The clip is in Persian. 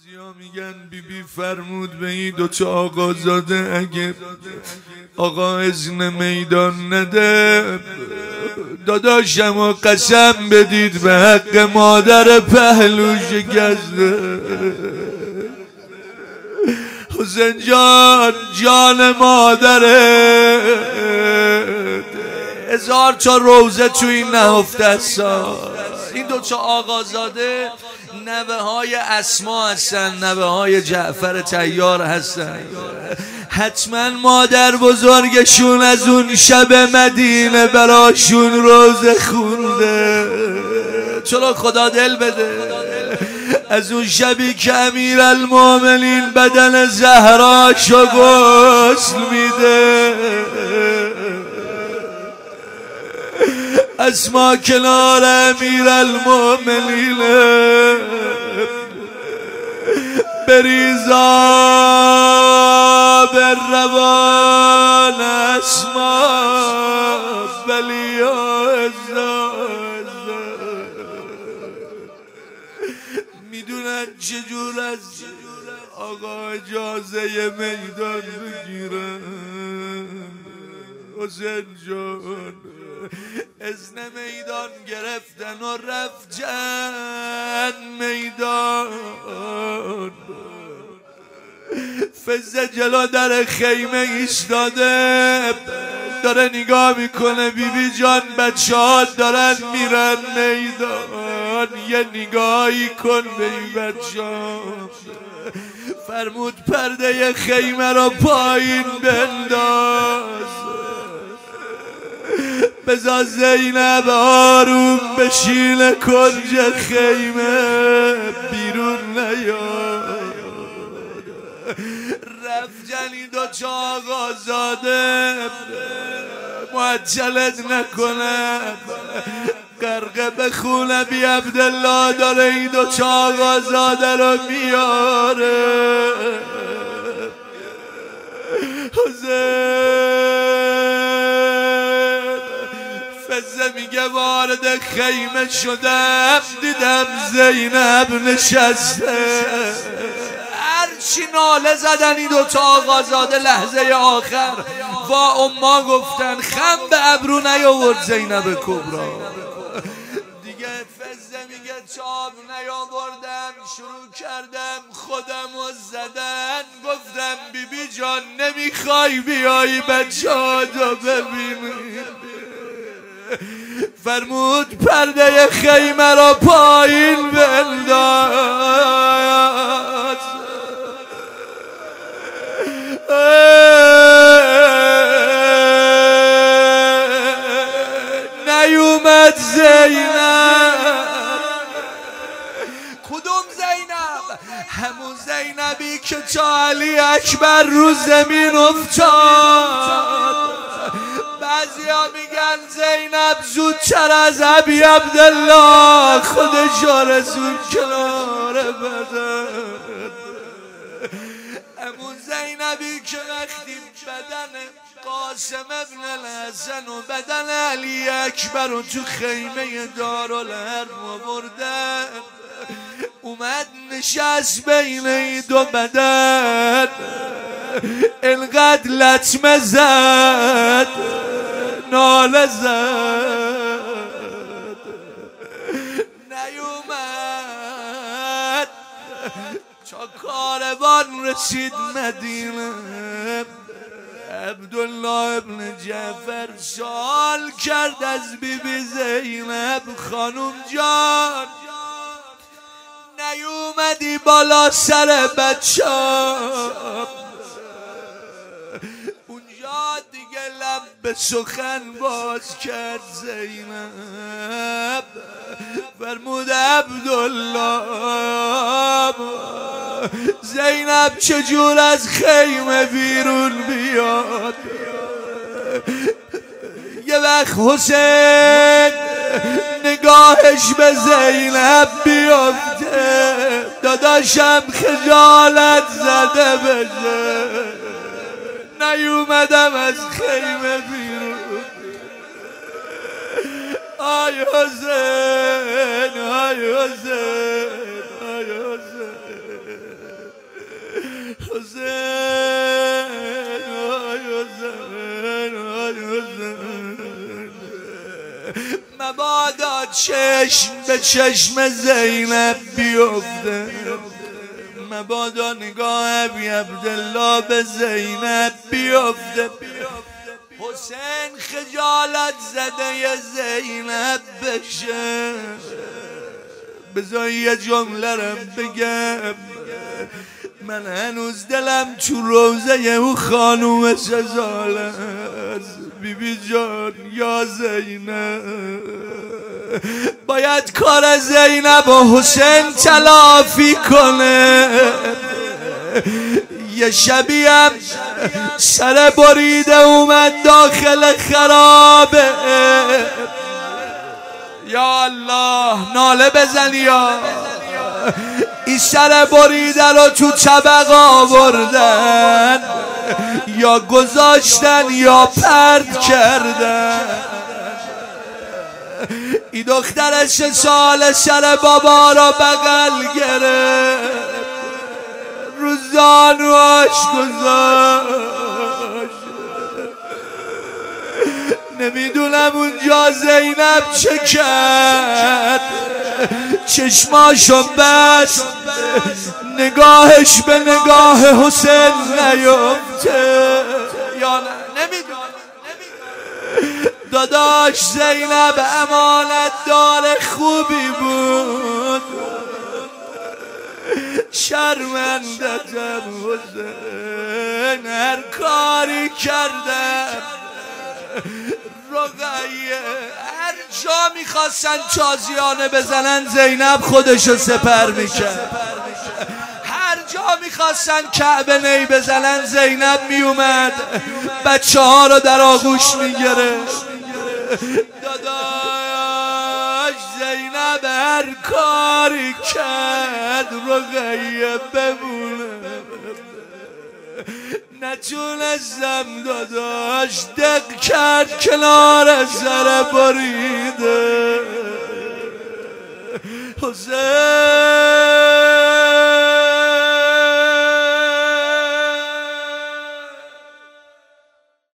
بعضیا میگن بیبی فرمود به این دوتا آقازاده اگه آقا اذن میدان نده داداشم و قسم بدید به حق مادر پهلو شکسته. حسین جان جان مادره 1000 تا روزه تو این نهفته است. این دوتا آقازاده نوه های اسما هستن، نوه های جعفر طیار هستن. حتما مادر بزرگشون از اون شب مدینه براشون روزه خونده. چرا خدا دل بده از اون شبی که امیرالمومنین بدن زهراشو غسل میده. اسما کنار امیرالمومنین بریزا بر روان اسما بلیا میدونن چجور از آقا اجازه میدان بگیرن. حسین جان اذن میدان گرفتن و رفتن میدان. فزه جلو در خیمه ایستاده داره نگاه میکنه بیبی جان بچه ها دارن میرن میدان، یه نگاهی کن به این بچه ها. فرمود پرده خیمه رو پایین بنداز، بذار زینب آروم بشینه کنج خیمه بیرون نیاد. رفتن این دوتا آقازاده معجلت نکنه غرقه بخونه بی عبدالله داره این دوتا آقازاده رو میاره. فزه میگه وارد خیمه شدم دیدم زینب نشسته. هرچی ناله زدن این دوتا آقازاده لحظه آخر با اما گفتن خم به ابرو نیاورد زینب کبرا. دیگه فزه میگه چاب نیاوردم شروع کردم خودم و زدن. گفتم بیبی جان نمیخوای بیایی بچه ها دو ببینی. فرمود پرده خیمه را پایین بنداز. نیومد زینب. کدوم زینب؟ همون زینبی که تا علی اکبر رو زمین افتاد. بعضیا میگن زینب زودتر از ابی عبدالله خودش رسول کنار بدن. همون زینبی که وقتی بدن قاسم ابن الحسن و بدن علی اکبر رو تو خیمه دارالحرب آوردن اومد نشست بین این دو بدن انقدر لطمه زد ناله زد نیومد. تا کاروان رسید مدینه عبدالله ابن جعفر سوال کرد از بیبی زینب خانم جان نیومدی بالا سر بچه. اونجا دیگه لب به سخن باز کرد زینب. فرمود عبدالله زینب چجور از خیمه بیرون بیاد. یه وقت حسین نگاهش به زینب بیفته داداشم خجالت زده بشه. نیومدم از خیمه بیرون. آی حسین آی حسین آی حسین مبادا چشم به چشم زینب بیفته، مبادا نگاه ابی عبدالله به زینب بیفته. حسین خجالت زده زینب بشه. بذار یه جمله رم بگم، من هنوز دلم تو روزه او خانوم سزاله است. بیبی جان یا زینب، باید کار زینب و حسین تلافی کنه. یه شبیم سر بریده اومد داخل خرابه. یا الله ناله بزنی یا این سر بریده رو تو طبق آوردن، یا گذاشتن یا پرت کردن. این دختر 3 ساله سر بابا را بغل گرفت، رو زانواش گذاشت. نمیدونم اونجا زینب چه کرد، چشماشو بست، نگاهش به نگاه حسین نیفته. یا نه نمیدونم. داداش زینب امانت دار خوبی بود، شرمندتم حسین، هر کاری کردم. رقیه هر جا میخواستن تازیانه بزنن زینب خودشو سپر میکرد، هر جا میخواستن کعبه نی بزنن زینب میومد بچه ها رو در آغوش میگرفت. داداش زینب هر کاری کرد رقیه بمونه، نتونستم داداش، دق کرد کنار سر بریده. حسین